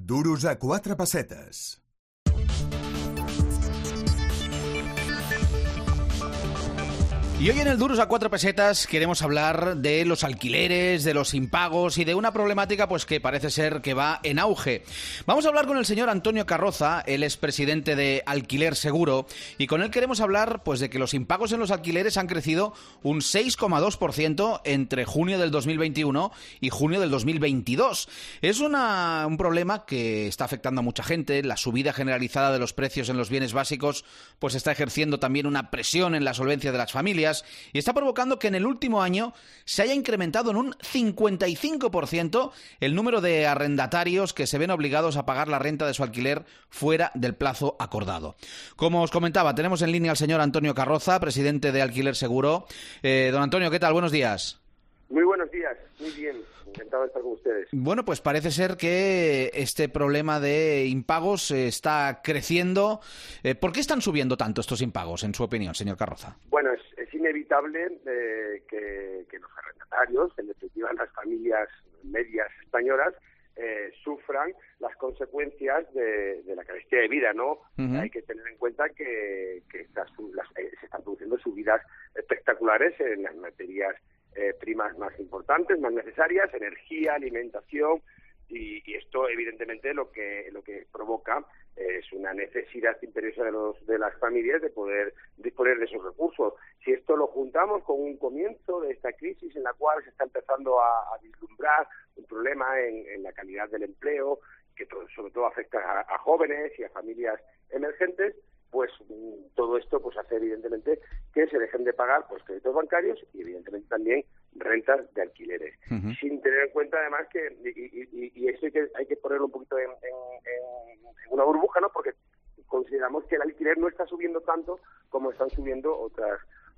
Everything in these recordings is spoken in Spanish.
Duros a quatre pessetes. Y hoy en el Duros a cuatro pesetas queremos hablar de los alquileres, de los impagos y de una problemática pues que parece ser que va en auge. Vamos a hablar con el señor Antonio Carroza, él es presidente de Alquiler Seguro, y con él queremos hablar pues de que los impagos en los alquileres han crecido un 6,2% entre junio del 2021 y junio del 2022. Es un problema que está afectando a mucha gente. La subida generalizada de los precios en los bienes básicos pues está ejerciendo también una presión en la solvencia de las familias y está provocando que en el último año se haya incrementado en un 55% el número de arrendatarios que se ven obligados a pagar la renta de su alquiler fuera del plazo acordado. Como os comentaba, tenemos en línea al señor Antonio Carroza, presidente de Alquiler Seguro. Don Antonio, ¿qué tal? Buenos días. Muy buenos días, muy bien. Encantado de estar con ustedes. Bueno, pues parece ser que este problema de impagos está creciendo. ¿Por qué están subiendo tanto estos impagos, en su opinión, señor Carroza? Bueno, es inevitable que los arrendatarios, en definitiva las familias medias españolas, sufran las consecuencias de la carestía de vida, ¿no? Hay que tener en cuenta que se están produciendo subidas espectaculares en las materias primas más importantes, más necesarias, energía, alimentación, y esto evidentemente lo que provoca es una necesidad imperiosa de las familias de poder disponer de esos recursos. Si esto lo juntamos con un comienzo de esta crisis en la cual se está empezando a vislumbrar un problema en la calidad del empleo, que sobre todo afecta a jóvenes y a familias emergentes, pues todo esto pues hace evidentemente que se dejen de pagar pues créditos bancarios y evidentemente también rentas de alquileres, sin tener en cuenta además que y esto hay que ponerlo un poquito en una burbuja, ¿no? Porque consideramos que el alquiler no está subiendo tanto como están subiendo otros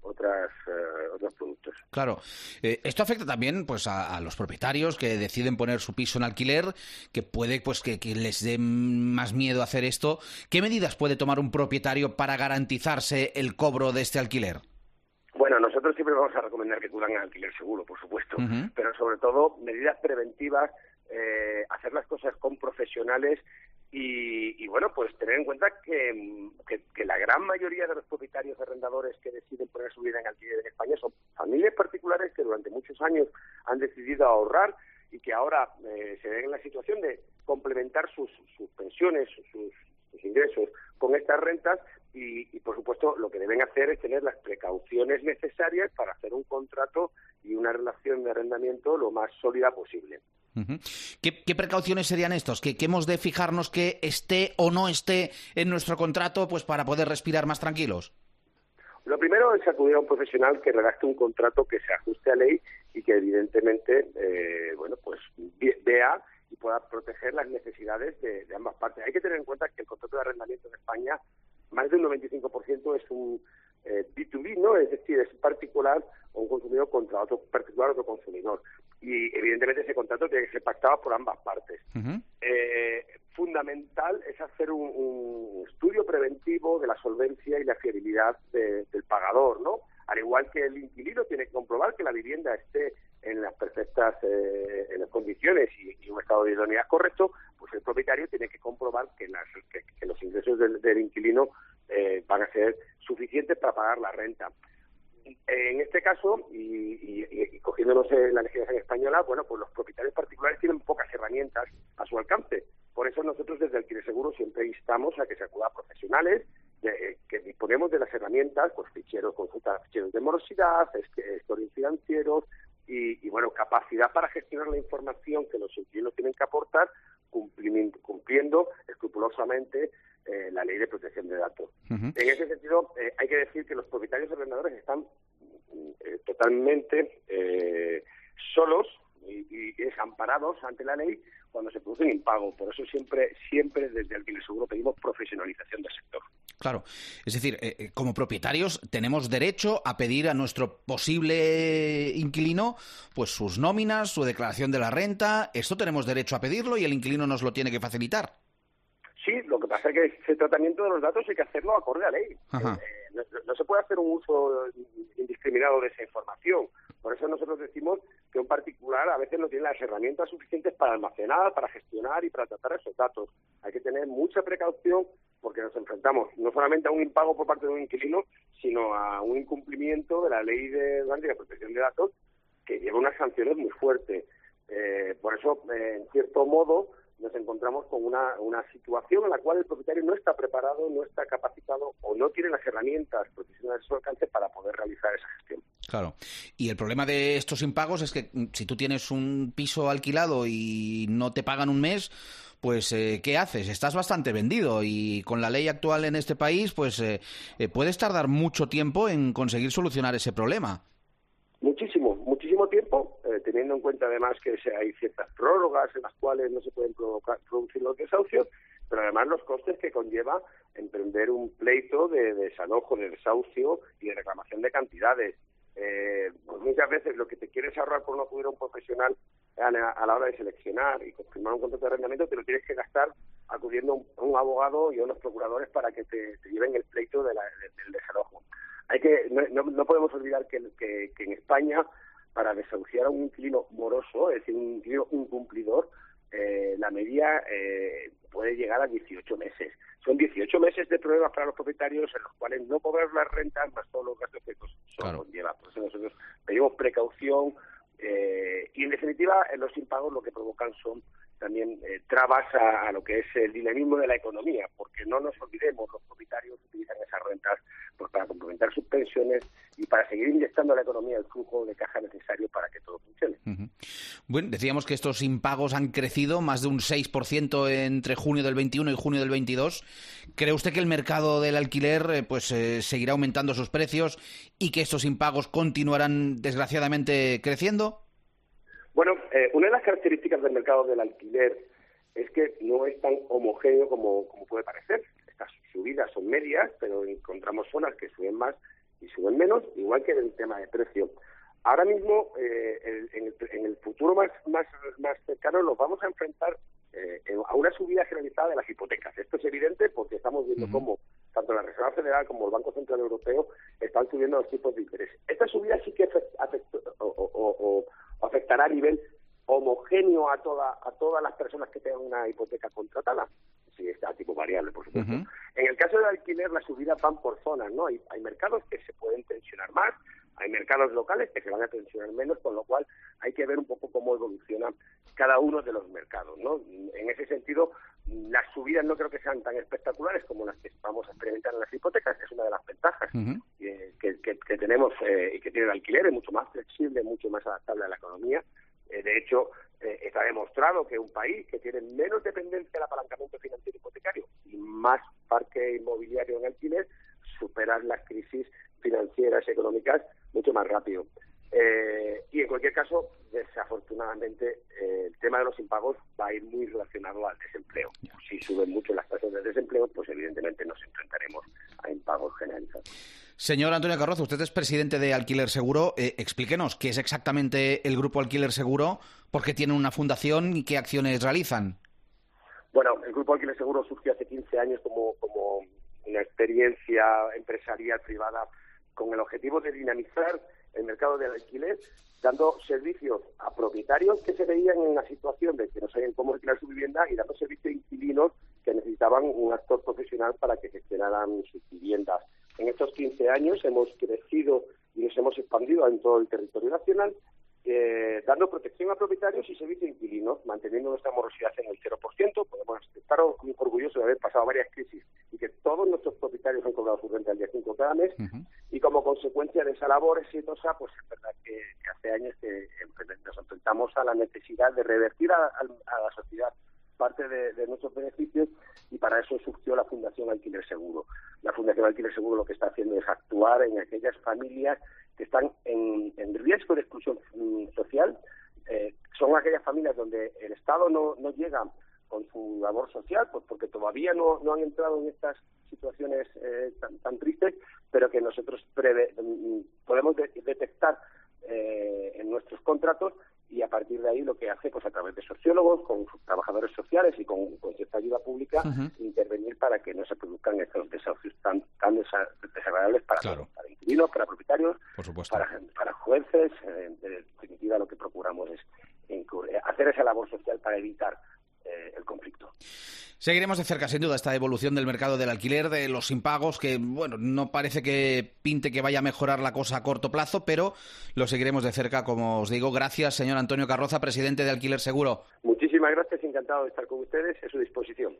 productos. Claro. Esto afecta también pues a los propietarios que deciden poner su piso en alquiler, que puede pues que les dé más miedo hacer esto. ¿Qué medidas puede tomar un propietario para garantizarse el cobro de este alquiler? Bueno, nosotros siempre vamos a recomendar que acudan al alquiler seguro, por supuesto, pero sobre todo medidas preventivas, hacer las cosas con profesionales y bueno, pues tener en cuenta que la gran mayoría de los propietarios arrendadores que deciden poner su vida en alquiler en España son familias particulares que durante muchos años han decidido ahorrar y que ahora se ven en la situación de complementar sus pensiones, sus ingresos con estas rentas y por supuesto lo que deben hacer es tener las precauciones necesarias para hacer un contrato y una relación de arrendamiento lo más sólida posible. ¿Qué precauciones serían estos? ¿Que hemos de fijarnos que esté o no esté en nuestro contrato pues para poder respirar más tranquilos? Lo primero es acudir a un profesional que redacte un contrato que se ajuste a ley y que evidentemente pues vea y pueda proteger las necesidades de ambas partes. Hay que tener en cuenta que el contrato de arrendamiento en España, más del 95% es un B2B, ¿no? Es decir, es particular o un consumidor contra otro particular, otro consumidor. Y evidentemente ese contrato tiene que ser pactado por ambas partes. Fundamental es hacer un estudio preventivo de la solvencia y la fiabilidad del pagador, ¿no? Al igual que el inquilino tiene que comprobar que la vivienda esté en las perfectas en las condiciones y un estado de idoneidad correcto, pues el propietario tiene que comprobar que los ingresos del inquilino van a ser suficientes para pagar la renta. En este caso, y cogiéndonos la legislación española, bueno, pues los propietarios particulares tienen pocas herramientas a su alcance. Por eso nosotros desde Alquiler Seguro siempre instamos a que se acuda a profesionales, que disponemos de las herramientas, pues ficheros, consultas, ficheros de morosidad, historiales financieros y bueno, capacidad para gestionar la información que los inquilinos tienen que aportar, cumpliendo escrupulosamente la ley de protección de datos. En ese sentido, hay que decir que los propietarios arrendadores están totalmente solos y desamparados ante la ley cuando se produce un impago. Por eso siempre desde Alquiler Seguro pedimos profesionalización del sector. Claro, es decir, como propietarios tenemos derecho a pedir a nuestro posible inquilino pues sus nóminas, su declaración de la renta. Esto tenemos derecho a pedirlo y el inquilino nos lo tiene que facilitar. Sí, lo que pasa es que ese tratamiento de los datos hay que hacerlo acorde a ley. No se puede hacer un uso indiscriminado de esa información. Por eso nosotros decimos que un particular a veces no tiene las herramientas suficientes para almacenar, para gestionar y para tratar esos datos. Hay que tener mucha precaución porque nos enfrentamos no solamente a un impago por parte de un inquilino, sino a un incumplimiento de la ley de protección de datos que lleva unas sanciones muy fuertes. Por eso, en cierto modo, nos encontramos con una situación en la cual el propietario no está preparado, no está capacitado o no tiene las herramientas profesionales a su alcance para poder realizar esa gestión. Claro. Y el problema de estos impagos es que si tú tienes un piso alquilado y no te pagan un mes, pues ¿qué haces? Estás bastante vendido y con la ley actual en este país, pues puedes tardar mucho tiempo en conseguir solucionar ese problema. Muchísimo tiempo, teniendo en cuenta además que hay ciertas prórrogas en las cuales no se pueden producir los desahucios, pero además los costes que conlleva emprender un pleito de desalojo, de desahucio y de reclamación de cantidades. Pues muchas veces lo que te quieres ahorrar por no acudir a un profesional a la hora de seleccionar y confirmar un contrato de arrendamiento, te lo tienes que gastar acudiendo a un abogado y a unos procuradores para que te lleven el pleito del desalojo. No podemos olvidar que en España, para desahuciar a un inquilino moroso, es decir, un inquilino incumplidor, la media puede llegar a 18 meses. Son 18 meses de pruebas para los propietarios en los cuales no cobrar las rentas más todos los gastos que eso conlleva. Por eso nosotros pedimos precaución y, en definitiva, los impagos lo que provocan son también trabas a lo que es el dinamismo de la economía, porque no nos olvidemos, los propietarios utilizan esas rentas pues para complementar sus pensiones y para seguir inyectando a la economía el flujo de caja necesario para que todo funcione. Uh-huh. Bueno, decíamos que estos impagos han crecido más de un 6% entre junio del 21 y junio del 22. ¿Cree usted que el mercado del alquiler seguirá aumentando sus precios y que estos impagos continuarán desgraciadamente creciendo? Bueno, una de las características del mercado del alquiler es que no es tan homogéneo como puede parecer. Estas subidas son medias, pero encontramos zonas que suben más y suben menos, igual que en el tema de precio. Ahora mismo, en el futuro más cercano, nos vamos a enfrentar a una subida generalizada de las hipotecas. Esto es evidente porque estamos viendo cómo tanto la Reserva Federal como el Banco Central Europeo están subiendo los tipos de interés. Esta subida sí que afectará a nivel homogéneo a todas las personas que tengan una hipoteca contratada. Sí, está a tipo variable, por supuesto. Uh-huh. En el caso del alquiler, las subidas van por zonas, ¿no? Hay mercados que se pueden tensionar más, hay mercados locales que se van a tensionar menos, con lo cual hay que ver un poco cómo evoluciona cada uno de los mercados, ¿no? En ese sentido, las subidas no creo que sean tan espectaculares como las que vamos a experimentar en las hipotecas, que es una de las ventajas que tenemos y que tiene el alquiler, es mucho más flexible, mucho más adaptable a la economía. De hecho, está demostrado que un país que tiene menos dependencia del apalancamiento financiero hipotecario y más parque inmobiliario en alquiler supera las crisis financieras y económicas mucho más rápido. Y en cualquier caso, desafortunadamente, el tema de los impagos va a ir muy relacionado al desempleo. Si suben mucho las tasas de desempleo, pues evidentemente nos enfrentaremos a impagos generalizados. Señor Antonio Carroza, usted es presidente de Alquiler Seguro. Explíquenos qué es exactamente el Grupo Alquiler Seguro, por qué tienen una fundación y qué acciones realizan. Bueno, el Grupo Alquiler Seguro surgió hace 15 años como una experiencia empresarial privada con el objetivo de dinamizar el mercado del alquiler, dando servicios a propietarios que se veían en una situación de que no sabían cómo alquilar su vivienda y dando servicios a inquilinos que necesitaban un actor profesional para que gestionaran sus viviendas. En estos 15 años hemos crecido y nos hemos expandido en todo el territorio nacional, dando protección a propietarios y servicio a inquilinos, manteniendo nuestra morosidad en el 0%. Podemos estar muy orgullosos de haber pasado varias crisis y que todos nuestros propietarios han cobrado su renta al día 5 cada mes. Uh-huh. Y como consecuencia de esa labor exitosa, pues es verdad que hace años que nos enfrentamos a la necesidad de revertir a la sociedad parte de nuestros beneficios, y para eso surgió la Fundación Alquiler Seguro. La Fundación Alquiler Seguro lo que está haciendo es actuar en aquellas familias que están en riesgo de exclusión social. Son aquellas familias donde el Estado no llega con su labor social, pues porque todavía no han entrado en estas situaciones tan tristes, pero que nosotros podemos detectar en nuestros contratos, y a partir de ahí lo que hace, pues a través de sociólogos, con trabajadores sociales y con cierta ayuda pública, intervenir para que no se produzcan estos desahucios tan desagradables para todos, para inquilinos, para propietarios, por supuesto, para jueces, Seguiremos de cerca, sin duda, esta evolución del mercado del alquiler, de los impagos, que, bueno, no parece que pinte que vaya a mejorar la cosa a corto plazo, pero lo seguiremos de cerca, como os digo. Gracias, señor Antonio Carroza, presidente de Alquiler Seguro. Muchísimas gracias, encantado de estar con ustedes, a su disposición.